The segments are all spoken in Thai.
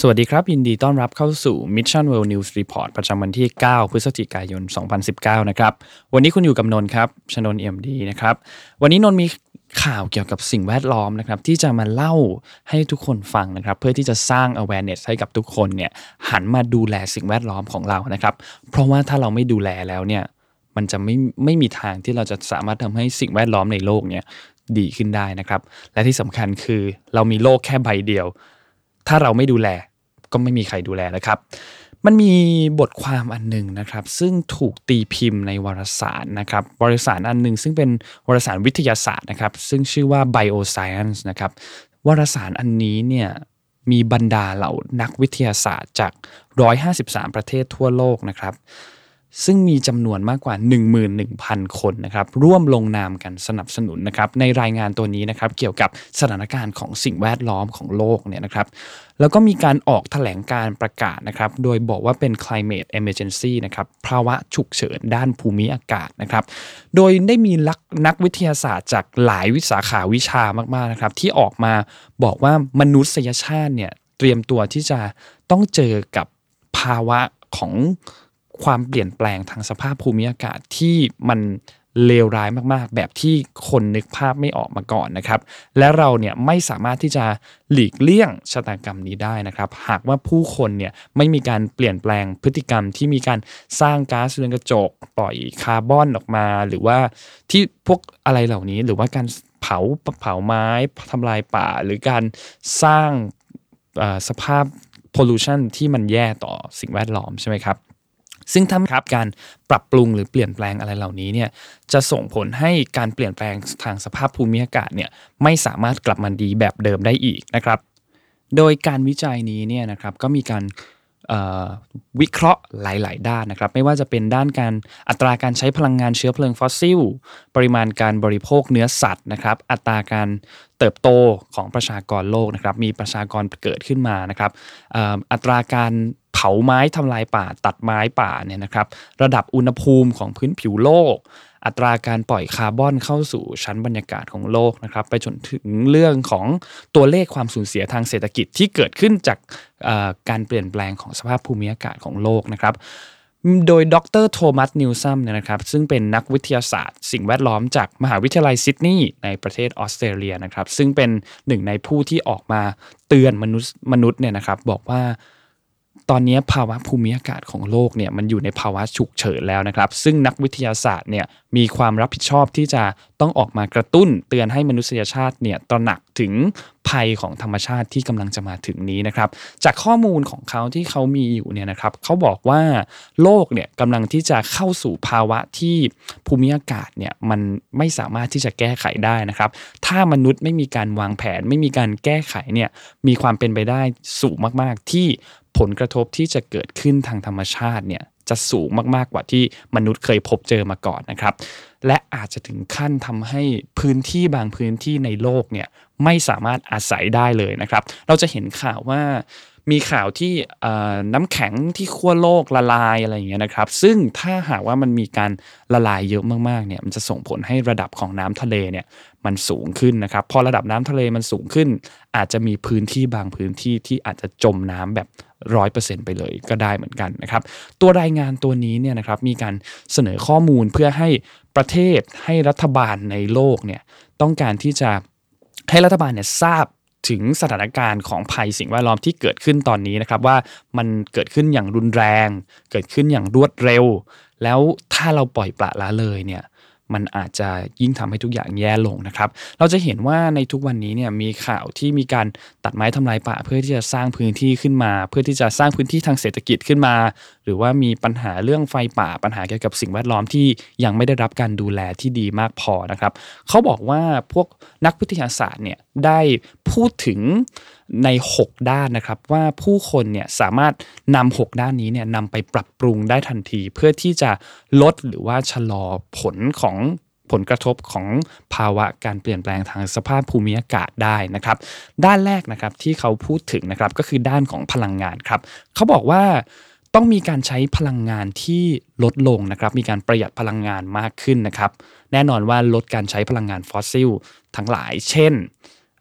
สวัสดีครับยินดีต้อนรับเข้าสู่ Mission World News Report ประจำวันที่ 9 พฤศจิกายน 2019 นะครับวันนี้คุณอยู่กับนนท์ครับชนนท์ EMD นะครับวันนี้นนท์มีข่าวเกี่ยวกับสิ่งแวดล้อมนะครับที่จะมาเล่าให้ทุกคนฟังนะครับเพื่อที่จะสร้าง awareness ให้กับทุกคนเนี่ยหันมาดูแลสิ่งแวดล้อมของเรานะครับเพราะว่าถ้าเราไม่ดูแลแล้วเนี่ยมันจะไม่มีทางที่เราจะสามารถทำให้สิ่งแวดล้อมในโลกเนี่ยดีขึ้นได้นะครับและที่สำคัญคือเรามีโลกแค่ใบเดียวถ้าเราไม่ดูแลก็ไม่มีใครดูแลนะครับมันมีบทความอันหนึ่งนะครับซึ่งถูกตีพิมพ์ในวารสารนะครับวารสารอันหนึ่งซึ่งเป็นวารสารวิทยาศาสตร์นะครับซึ่งชื่อว่า Bioscience นะครับวารสารอันนี้เนี่ยมีบรรดาเหล่านักวิทยาศาสตร์จาก153ประเทศทั่วโลกนะครับซึ่งมีจำนวนมากกว่า 11,000 คนนะครับร่วมลงนามกันสนับสนุนนะครับในรายงานตัวนี้นะครับเกี่ยวกับสถานการณ์ของสิ่งแวดล้อมของโลกเนี่ยนะครับแล้วก็มีการออกแถลงการประกาศนะครับโดยบอกว่าเป็น climate emergency นะครับภาวะฉุกเฉินด้านภูมิอากาศนะครับโดยได้มีนักวิทยาศาสตร์จากหลายสาขาวิชามากๆนะครับที่ออกมาบอกว่ามนุษยชาติเนี่ยเตรียมตัวที่จะต้องเจอกับภาวะของความเปลี่ยนแปลงทางสภาพภูมิอากาศที่มันเลวร้ายมากๆแบบที่คนนึกภาพไม่ออกมาก่อนนะครับและเราเนี่ยไม่สามารถที่จะหลีกเลี่ยงชะตากรรมนี้ได้นะครับหากว่าผู้คนเนี่ยไม่มีการเปลี่ยนแปลงพฤติกรรมที่มีการสร้างก๊าซเรือนกระจกปล่อยคาร์บอนออกมาหรือว่าที่พวกอะไรเหล่านี้หรือว่าการเผาไม้ทำลายป่าหรือการสร้างสภาพ pollution ที่มันแย่ต่อสิ่งแวดล้อมใช่ไหมครับซึ่งถ้าครับการปรับปรุงหรือเปลี่ยนแปลงอะไรเหล่านี้เนี่ยจะส่งผลให้การเปลี่ยนแปลงทางสภาพภูมิอากาศเนี่ยไม่สามารถกลับมาดีแบบเดิมได้อีกนะครับโดยการวิจัยนี้เนี่ยนะครับก็มีการวิเคราะห์หลายๆด้านนะครับไม่ว่าจะเป็นด้านการอัตราการใช้พลังงานเชื้อเพลิงฟอสซิลปริมาณการบริโภคเนื้อสัตว์นะครับอัตราการเติบโตของประชากรโลกนะครับมีประชากรเกิดขึ้นมานะครับอัตราการเผาไม้ทำลายป่าตัดไม้ป่าเนี่ยนะครับระดับอุณหภูมิของพื้นผิวโลกอัตราการปล่อยคาร์บอนเข้าสู่ชั้นบรรยากาศของโลกนะครับไปจนถึงเรื่องของตัวเลขความสูญเสียทางเศรษฐกิจที่เกิดขึ้นจากการเปลี่ยนแปลงของสภาพภูมิอากาศของโลกนะครับโดยดรโทมัสนิวซัมเนี่ยนะครับซึ่งเป็นนักวิทยาศาสตร์สิ่งแวดล้อมจากมหาวิทยาลัยซิดนีย์ในประเทศออสเตรเลียนะครับซึ่งเป็นหนึ่งในผู้ที่ออกมาเตือนมนุษย์เนี่ยนะครับบอกว่าตอนนี้ภาวะภูมิอากาศของโลกเนี่ยมันอยู่ในภาวะฉุกเฉินแล้วนะครับซึ่งนักวิทยาศาสตร์เนี่ยมีความรับผิดชอบที่จะต้องออกมากระตุ้นเตือนให้มนุษยชาติเนี่ยตระหนักถึงภัยของธรรมชาติที่กำลังจะมาถึงนี้นะครับจากข้อมูลของเขาที่เขามีอยู่เนี่ยนะครับเขาบอกว่าโลกเนี่ยกำลังที่จะเข้าสู่ภาวะที่ภูมิอากาศเนี่ยมันไม่สามารถที่จะแก้ไขได้นะครับถ้ามนุษย์ไม่มีการวางแผนไม่มีการแก้ไขเนี่ยมีความเป็นไปได้สูงมากๆที่ผลกระทบที่จะเกิดขึ้นทางธรรมชาติเนี่ยจะสูงมากๆกว่าที่มนุษย์เคยพบเจอมาก่อนนะครับและอาจจะถึงขั้นทำให้พื้นที่บางพื้นที่ในโลกเนี่ยไม่สามารถอาศัยได้เลยนะครับเราจะเห็นข่าวว่ามีข่าวที่น้ำแข็งที่ขั้วโลกละลายอะไรอย่างเงี้ยนะครับซึ่งถ้าหากว่ามันมีการละลายเยอะมากๆเนี่ยมันจะส่งผลให้ระดับของน้ำทะเลเนี่ยมันสูงขึ้นนะครับพอระดับน้ำทะเลมันสูงขึ้นอาจจะมีพื้นที่บางพื้นที่ที่อาจจะจมน้ำแบบ 100% ไปเลยก็ได้เหมือนกันนะครับตัวรายงานตัวนี้เนี่ยนะครับมีการเสนอข้อมูลเพื่อให้ประเทศให้รัฐบาลในโลกเนี่ยต้องการที่จะให้รัฐบาลเนี่ยทราบถึงสถานการณ์ของภัยสิ่งแวดล้อมที่เกิดขึ้นตอนนี้นะครับว่ามันเกิดขึ้นอย่างรุนแรงเกิดขึ้นอย่างรวดเร็วแล้วถ้าเราปล่อยปละละเลยเนี่ยมันอาจจะยิ่งทำให้ทุกอย่างแย่ลงนะครับเราจะเห็นว่าในทุกวันนี้เนี่ยมีข่าวที่มีการตัดไม้ทำลายป่าเพื่อที่จะสร้างพื้นที่ขึ้นมาเพื่อที่จะสร้างพื้นที่ทางเศรษฐกิจขึ้นมาหรือว่ามีปัญหาเรื่องไฟป่าปัญหาเกี่ยวกับสิ่งแวดล้อมที่ยังไม่ได้รับการดูแลที่ดีมากพอนะครับเขาบอกว่าพวกนักวิทยาศาสตร์เนี่ยได้พูดถึงใน6ด้านนะครับว่าผู้คนเนี่ยสามารถนำ6ด้านนี้เนี่ยนำไปปรับปรุงได้ทันทีเพื่อที่จะลดหรือว่าชะลอผลกระทบของภาวะการเปลี่ยนแปลงทางสภาพภูมิอากาศได้นะครับด้านแรกนะครับที่เขาพูดถึงนะครับก็คือด้านของพลังงานครับเขาบอกว่าต้องมีการใช้พลังงานที่ลดลงนะครับมีการประหยัดพลังงานมากขึ้นนะครับแน่นอนว่าลดการใช้พลังงานฟอสซิลทั้งหลายเช่น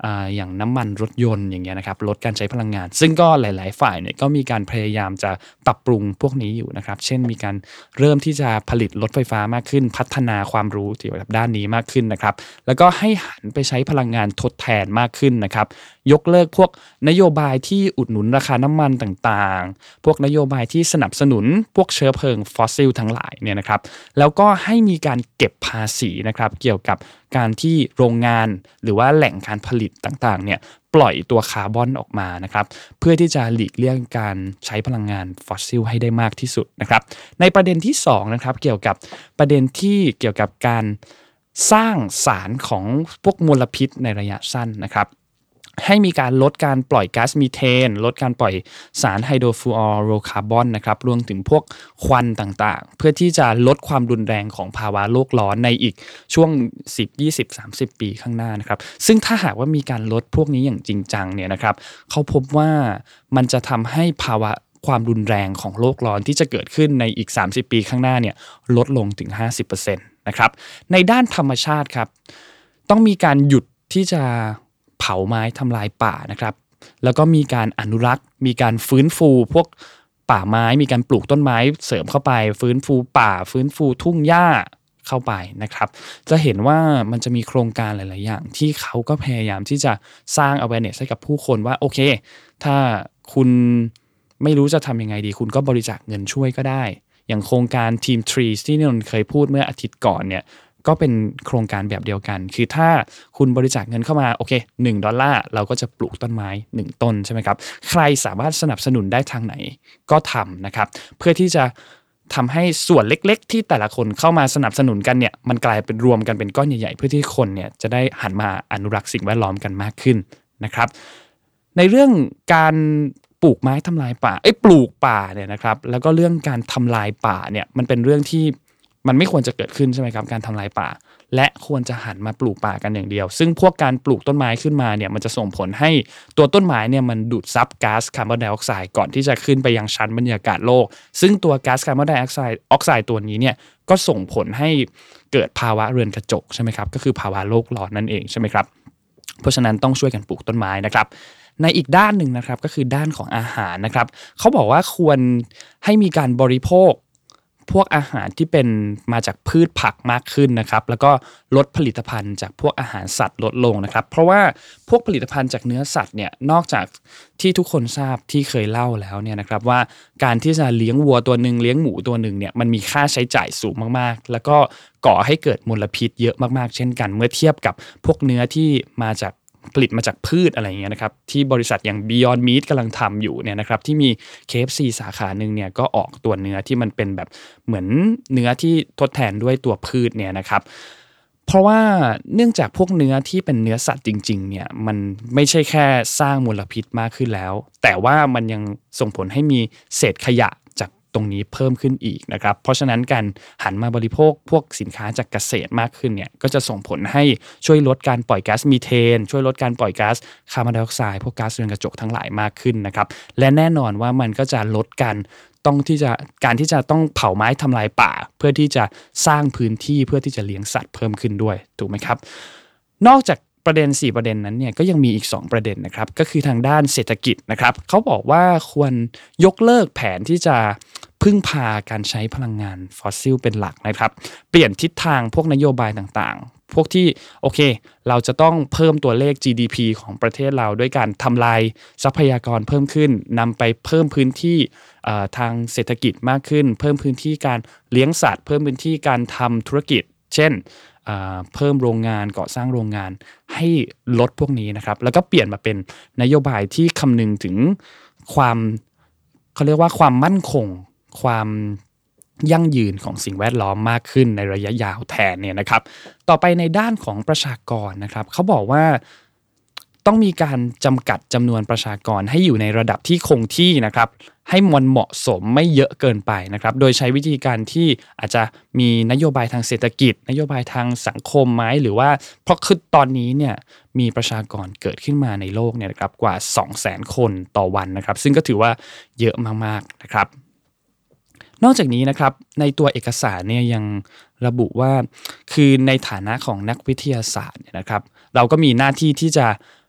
อย่างน้ำมันรถยนต์อย่างเงี้ยนะครับลดการใช้พลังงานซึ่งก็หลายๆฝ่ายเนี่ยก็มีการพยายามจะปรับปรุงพวกนี้อยู่นะครับเช่นมีการเริ่มที่จะผลิตรถไฟฟ้ามากขึ้นพัฒนาความรู้เกี่ยวกับด้านนี้มากขึ้นนะครับแล้วก็ให้หันไปใช้พลังงานทดแทนมากขึ้นนะครับยกเลิกพวกนโยบายที่อุดหนุนราคาน้ำมันต่างๆพวกนโยบายที่สนับสนุนพวกเชื้อเพลิงฟอสซิลทั้งหลายเนี่ยนะครับแล้วก็ให้มีการเก็บภาษีนะครับเกี่ยวกับการที่โรงงานหรือว่าแหล่งการผลิตต่างๆเนี่ยปล่อยตัวคาร์บอนออกมานะครับเพื่อที่จะหลีกเลี่ยงการใช้พลังงานฟอสซิลให้ได้มากที่สุดนะครับในประเด็นที่2นะครับเกี่ยวกับประเด็นที่เกี่ยวกับการสร้างสารของพวกมลพิษในระยะสั้นนะครับให้มีการลดการปล่อยก๊าซมีเทนลดการปล่อยสารไฮโดรฟลูออโรคาร์บอนนะครับรวมถึงพวกควันต่างๆเพื่อที่จะลดความรุนแรงของภาวะโลกร้อนในอีกช่วง10 20 30 ปีข้างหน้านะครับซึ่งถ้าหากว่ามีการลดพวกนี้อย่างจริงจังเนี่ยนะครับเขาพบว่ามันจะทำให้ภาวะความรุนแรงของโลกร้อนที่จะเกิดขึ้นในอีก30 ปีข้างหน้าเนี่ยลดลงถึง 50% นะครับในด้านธรรมชาติครับต้องมีการหยุดที่จะเผาไม้ทำลายป่านะครับแล้วก็มีการอนุรักษ์มีการฟื้นฟูพวกป่าไม้มีการปลูกต้นไม้เสริมเข้าไปฟื้นฟูป่าฟื้นฟูทุ่งหญ้าเข้าไปนะครับจะเห็นว่ามันจะมีโครงการหลายๆอย่างที่เขาก็พยายามที่จะสร้าง awareness ให้กับผู้คนว่าโอเคถ้าคุณไม่รู้จะทำยังไงดีคุณก็บริจาคเงินช่วยก็ได้อย่างโครงการ Team Trees ที่นนท์เคยพูดเมื่ออาทิตย์ก่อนเนี่ยก็เป็นโครงการแบบเดียวกันคือถ้าคุณบริจาคเงินเข้ามาโอเค$1เราก็จะปลูกต้นไม้1ต้นใช่ไหมครับใครสามารถสนับสนุนได้ทางไหนก็ทำนะครับเพื่อที่จะทำให้ส่วนเล็กๆที่แต่ละคนเข้ามาสนับสนุนกันเนี่ยมันกลายเป็นรวมกันเป็นก้อนใหญ่ๆเพื่อที่คนเนี่ยจะได้หันมาอนุรักษ์สิ่งแวดล้อมกันมากขึ้นนะครับในเรื่องการปลูกไม้ทำลายป่าปลูกป่าเนี่ยนะครับแล้วก็เรื่องการทำลายป่าเนี่ยมันเป็นเรื่องที่มันไม่ควรจะเกิดขึ้นใช่ไหมครับการทำลายป่าและควรจะหันมาปลูกป่ากันอย่างเดียวซึ่งพวกการปลูกต้นไม้ขึ้นมาเนี่ยมันจะส่งผลให้ตัวต้นไม้เนี่ยมันดูดซับก๊าซคาร์บอนไดออกไซด์ก่อนที่จะขึ้นไปยังชั้นบรรยากาศโลกซึ่งตัวก๊าซคาร์บอนไดออกไซด์ตัวนี้เนี่ยก็ส่งผลให้เกิดภาวะเรือนกระจกใช่ไหมครับก็คือภาวะโลกร้อนนั่นเองใช่ไหมครับเพราะฉะนั้นต้องช่วยกันปลูกต้นไม้นะครับในอีกด้านหนึ่งนะครับก็คือด้านของอาหารนะครับเขาบอกว่าควรให้มีการบริโภคพวกอาหารที่เป็นมาจากพืชผักมากขึ้นนะครับแล้วก็ลดผลิตภัณฑ์จากพวกอาหารสัตว์ลดลงนะครับเพราะว่าพวกผลิตภัณฑ์จากเนื้อสัตว์เนี่ยนอกจากที่ทุกคนทราบที่เคยเล่าแล้วเนี่ยนะครับว่าการที่จะเลี้ยงวัวตัวนึงเลี้ยงหมูตัวนึงเนี่ยมันมีค่าใช้จ่ายสูงมากๆแล้วก็ก่อให้เกิดมลพิษเยอะมากๆเช่นกันเมื่อเทียบกับพวกเนื้อที่มาจากผลิตมาจากพืชอะไรอย่างเงี้ยนะครับที่บริษัทอย่าง Beyond Meat กำลังทำอยู่เนี่ยนะครับที่มี KFC สาขาหนึ่งเนี่ยก็ออกตัวเนื้อที่มันเป็นแบบเหมือนเนื้อที่ทดแทนด้วยตัวพืชเนี่ยนะครับเพราะว่าเนื่องจากพวกเนื้อที่เป็นเนื้อสัตว์จริงๆเนี่ยมันไม่ใช่แค่สร้างมลพิษมากขึ้นแล้วแต่ว่ามันยังส่งผลให้มีเศษขยะจากตรงนี้เพิ่มขึ้นอีกนะครับเพราะฉะนั้นการหันมาบริโภคพวกสินค้าจากเกษตรมากขึ้นเนี่ยก็จะส่งผลให้ช่วยลดการปล่อยก๊าซมีเทนช่วยลดการปล่อยก๊าซคาร์บอนไดออกไซด์พวกก๊าซเรือนกระจกทั้งหลายมากขึ้นนะครับและแน่นอนว่ามันก็จะลดการที่จะต้องเผาไม้ทำลายป่าเพื่อที่จะสร้างพื้นที่เพื่อที่จะเลี้ยงสัตว์เพิ่มขึ้นด้วยถูกไหมครับนอกจากประเด็น4ประเด็นนั้นเนี่ยก็ยังมีอีก2ประเด็นนะครับก็คือทางด้านเศรษฐกิจนะครับเขาบอกว่าควรยกเลิกแผนที่จะพึ่งพาการใช้พลังงานฟอสซิลเป็นหลักนะครับเปลี่ยนทิศทางพวกนโยบายต่างๆพวกที่โอเคเราจะต้องเพิ่มตัวเลข GDP ของประเทศเราด้วยการทำลายทรัพยากรเพิ่มขึ้นนำไปเพิ่มพื้นที่ทางเศรษฐกิจมากขึ้นเพิ่มพื้นที่การเลี้ยงสัตว์เพิ่มพื้นที่การทำธุรกิจเช่นเพิ่มโรงงานก่อสร้างโรงงานให้ลดพวกนี้นะครับแล้วก็เปลี่ยนมาเป็นนโยบายที่คำนึงถึงความเขาเรียกว่าความมั่นคงความยั่งยืนของสิ่งแวดล้อมมากขึ้นในระยะยาวแทนเนี่ยนะครับต่อไปในด้านของประชากรนะครับเขาบอกว่าต้องมีการจำกัดจำนวนประชากรให้อยู่ในระดับที่คงที่นะครับให้มันเหมาะสมไม่เยอะเกินไปนะครับโดยใช้วิธีการที่อาจจะมีนโยบายทางเศรษฐกิจนโยบายทางสังคมไหมหรือว่าเพราะคือตอนนี้เนี่ยมีประชากรเกิดขึ้นมาในโลกเนี่ยนะครับกว่า 200,000 คนต่อวันนะครับซึ่งก็ถือว่าเยอะมากๆนะครับนอกจากนี้นะครับในตัวเอกสารเนี่ยยังระบุว่าคือในฐานะของนักวิทยาศาสตร์เนี่ยนะครับเราก็มีหน้าที่ที่จะ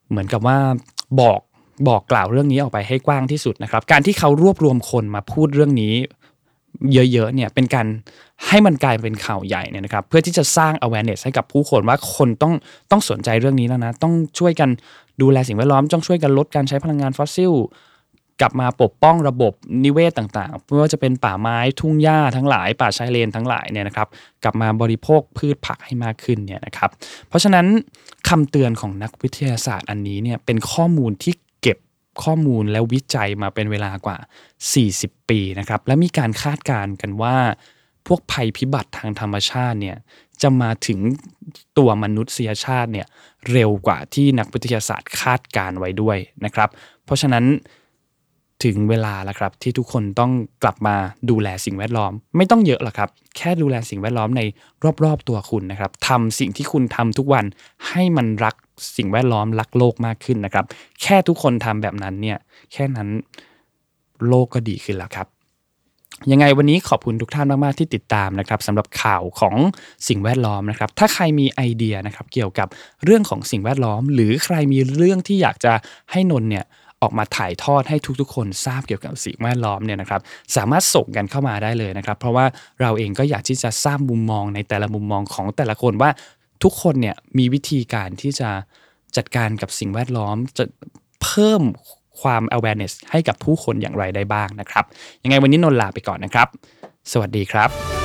เหมือนกับว่าบอกกล่าวเรื่องนี้ออกไปให้กว้างที่สุดนะครับการที่เขารวบรวมคนมาพูดเรื่องนี้เยอะๆเนี่ยเป็นการให้มันกลายเป็นข่าวใหญ่เนี่ยนะครับเพื่อที่จะสร้าง awareness ให้กับผู้คนว่าคนต้องสนใจเรื่องนี้แล้วนะต้องช่วยกันดูแลสิ่งแวดล้อมต้องช่วยกันลดการใช้พลังงานฟอสซิลกลับมาปกป้องระบบนิเวศต่างๆไม่ว่าจะเป็นป่าไม้ทุ่งหญ้าทั้งหลายป่าชายเลนทั้งหลายเนี่ยนะครับกลับมาบริโภคพืชผักให้มากขึ้นเนี่ยนะครับเพราะฉะนั้นคำเตือนของนักวิทยาศาสตร์อันนี้เนี่ยเป็นข้อมูลที่เก็บข้อมูลและวิจัยมาเป็นเวลากว่า40ปีนะครับและมีการคาดการณ์กันว่าพวกภัยพิบัติทางธรรมชาติเนี่ยจะมาถึงตัวมนุษยชาติเนี่ยเร็วกว่าที่นักวิทยาศาสตร์คาดการณ์ไว้ด้วยนะครับเพราะฉะนั้นถึงเวลาแล้วครับที่ทุกคนต้องกลับมาดูแลสิ่งแวดล้อมไม่ต้องเยอะหรอกครับแค่ดูแลสิ่งแวดล้อมในรอบๆตัวคุณนะครับทำสิ่งที่คุณทำทุกวันให้มันรักสิ่งแวดล้อมรักโลกมากขึ้นนะครับแค่ทุกคนทำแบบนั้นเนี่ยแค่นั้นโลกก็ดีขึ้นแล้วครับยังไงวันนี้ขอบคุณทุกท่านมากๆที่ติดตามนะครับสำหรับข่าวของสิ่งแวดล้อมนะครับถ้าใครมีไอเดียนะครับเกี่ยวกับเรื่องของสิ่งแวดล้อมหรือใครมีเรื่องที่อยากจะให้นนท์เนี่ยออกมาถ่ายทอดให้ทุกๆคนทราบเกี่ยวกับสิ่งแวดล้อมเนี่ยนะครับสามารถส่งกันเข้ามาได้เลยนะครับเพราะว่าเราเองก็อยากที่จะทราบมุมมองในแต่ละมุมมองของแต่ละคนว่าทุกคนเนี่ยมีวิธีการที่จะจัดการกับสิ่งแวดล้อมจะเพิ่มความ awareness ให้กับผู้คนอย่างไรได้บ้างนะครับยังไงวันนี้นนท์ลาไปก่อนนะครับสวัสดีครับ